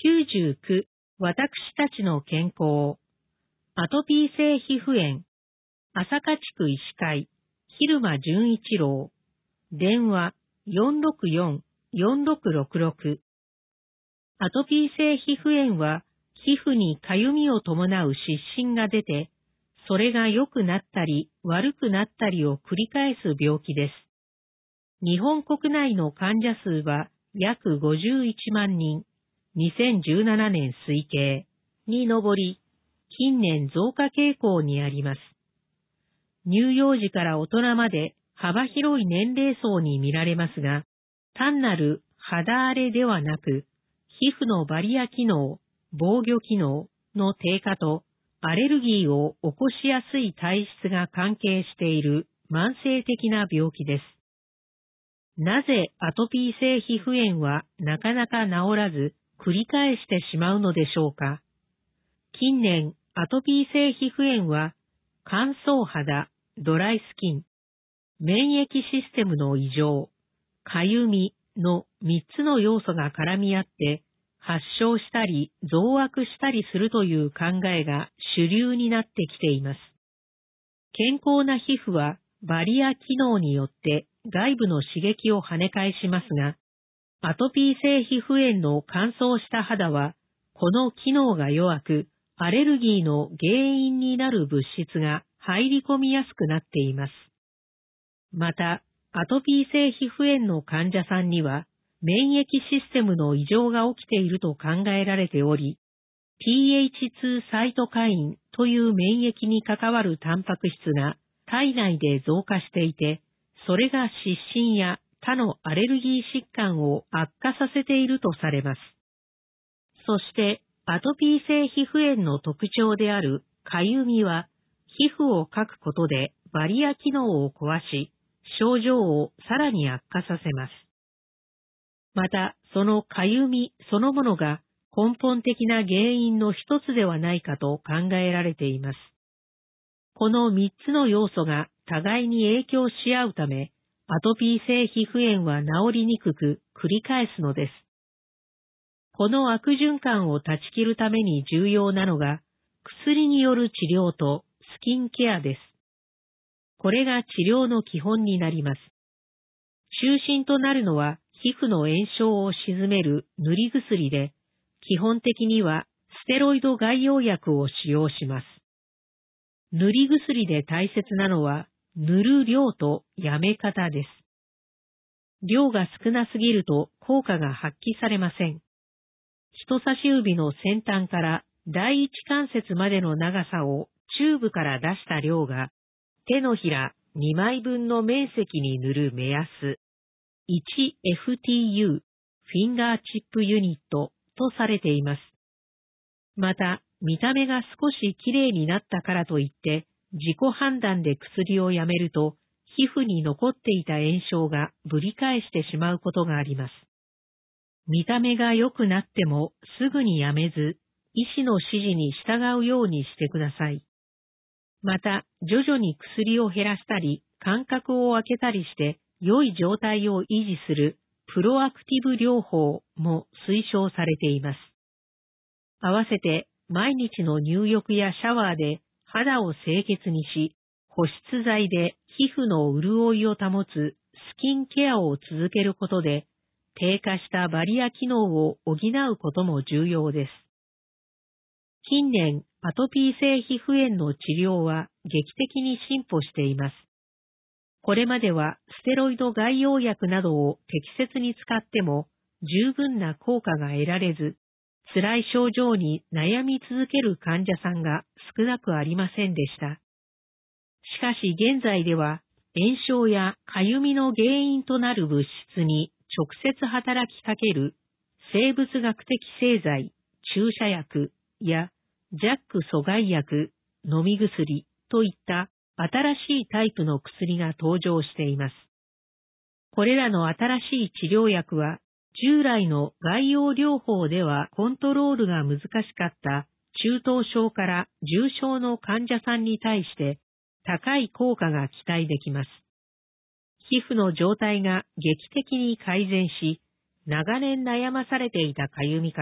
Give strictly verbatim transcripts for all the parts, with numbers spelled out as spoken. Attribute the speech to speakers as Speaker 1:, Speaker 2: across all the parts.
Speaker 1: きゅうじゅうきゅう、私たちの健康。アトピー性皮膚炎。朝霞地区医師会、蛭間純一郎。電話 よんろくよん、よんろくろくろく。アトピー性皮膚炎は、皮膚にかゆみを伴う湿疹が出て、それが良くなったり悪くなったりを繰り返す病気です。日本国内の患者数は約ごじゅういちまんにん、にせんじゅうななねん推計に上り、近年増加傾向にあります。乳幼児から大人まで幅広い年齢層に見られますが、単なる肌荒れではなく、皮膚のバリア機能、防御機能の低下とアレルギーを起こしやすい体質が関係している慢性的な病気です。なぜアトピー性皮膚炎はなかなか治らず繰り返してしまうのでしょうか。近年、アトピー性皮膚炎は乾燥肌、ドライスキン、免疫システムの異常、かゆみのみっつの要素が絡み合って発症したり増悪したりするという考えが主流になってきています。健康な皮膚はバリア機能によって外部の刺激を跳ね返しますが、アトピー性皮膚炎の乾燥した肌は、この機能が弱く、アレルギーの原因になる物質が入り込みやすくなっています。また、アトピー性皮膚炎の患者さんには、免疫システムの異常が起きていると考えられており、ティーエイチツー サイトカインという免疫に関わるタンパク質が体内で増加していて、それが湿疹や他のアレルギー疾患を悪化させているとされます。そして、アトピー性皮膚炎の特徴であるかゆみは、皮膚をかくことでバリア機能を壊し、症状をさらに悪化させます。また、そのかゆみそのものが根本的な原因の一つではないかと考えられています。この三つの要素が互いに影響し合うため、アトピー性皮膚炎は治りにくく繰り返すのです。この悪循環を断ち切るために重要なのが、薬による治療とスキンケアです。これが治療の基本になります。中心となるのは皮膚の炎症を鎮める塗り薬で、基本的にはステロイド外用薬を使用します。塗り薬で大切なのは塗る量とやめ方です。量が少なすぎると効果が発揮されません。人差し指の先端から第一関節までの長さをチューブから出した量が手のひらにまいぶんの面積に塗る目安 いちエフティーユー フィンガーチップユニットとされています。また、見た目が少しきれいになったからといって自己判断で薬をやめると皮膚に残っていた炎症がぶり返してしまうことがあります。見た目が良くなってもすぐにやめず、医師の指示に従うようにしてください。また、徐々に薬を減らしたり、間隔を空けたりして良い状態を維持するプロアクティブ療法も推奨されています。合わせて毎日の入浴やシャワーで肌を清潔にし、保湿剤で皮膚の潤いを保つスキンケアを続けることで、低下したバリア機能を補うことも重要です。近年、アトピー性皮膚炎の治療は劇的に進歩しています。これまではステロイド外用薬などを適切に使っても十分な効果が得られず、辛い症状に悩み続ける患者さんが少なくありませんでした。しかし現在では、炎症やかゆみの原因となる物質に直接働きかける生物学的製剤、注射薬やジャック阻害薬、飲み薬といった新しいタイプの薬が登場しています。これらの新しい治療薬は従来の外用療法ではコントロールが難しかった中等症から重症の患者さんに対して高い効果が期待できます。皮膚の状態が劇的に改善し、長年悩まされていたかゆみから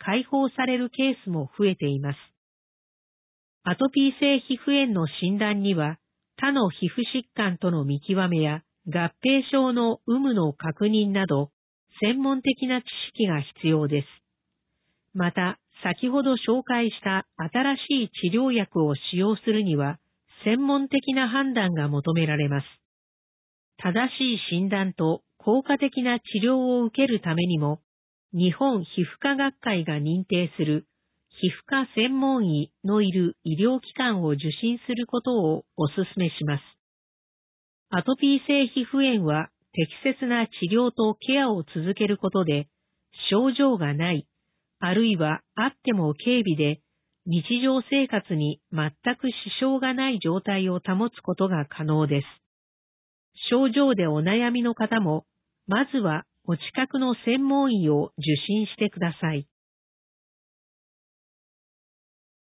Speaker 1: 解放されるケースも増えています。アトピー性皮膚炎の診断には、他の皮膚疾患との見極めや合併症の有無の確認など、専門的な知識が必要です。また、先ほど紹介した新しい治療薬を使用するには、専門的な判断が求められます。正しい診断と効果的な治療を受けるためにも、日本皮膚科学会が認定する皮膚科専門医のいる医療機関を受診することをお勧めします。アトピー性皮膚炎は適切な治療とケアを続けることで、症状がない、あるいはあっても軽微で、日常生活に全く支障がない状態を保つことが可能です。症状でお悩みの方も、まずはお近くの専門医を受診してください。